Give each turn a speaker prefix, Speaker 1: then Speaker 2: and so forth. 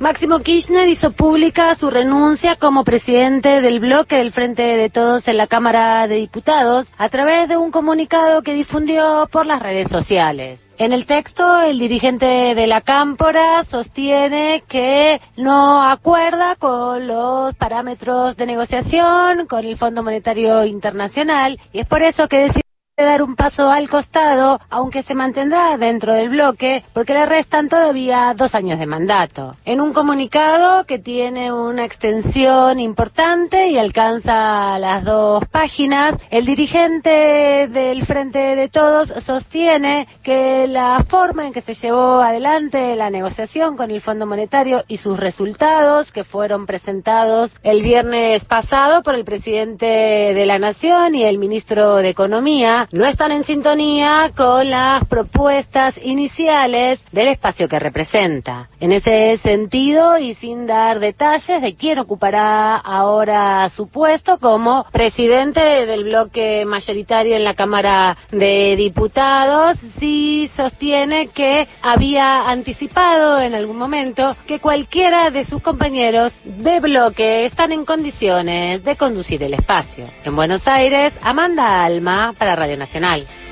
Speaker 1: Máximo Kirchner hizo pública su renuncia como presidente del bloque del Frente de Todos en la Cámara de Diputados a través de un comunicado que difundió por las redes sociales. En el texto, el dirigente de la Cámpora sostiene que no acuerda con los parámetros de negociación con el Fondo Monetario Internacional y es por eso que decide dar un paso al costado, aunque se mantendrá dentro del bloque, porque le restan todavía 2 años de mandato. En un comunicado que tiene una extensión importante y alcanza las 2 páginas, el dirigente del Frente de Todos sostiene que la forma en que se llevó adelante la negociación con el Fondo Monetario y sus resultados, que fueron presentados el viernes pasado por el presidente de la Nación y el ministro de Economía, no están en sintonía con las propuestas iniciales del espacio que representa. En ese sentido, y sin dar detalles de quién ocupará ahora su puesto como presidente del bloque mayoritario en la Cámara de Diputados, sí sostiene que había anticipado en algún momento que cualquiera de sus compañeros de bloque están en condiciones de conducir el espacio. En Buenos Aires, Amanda Alma para Radio Nacional.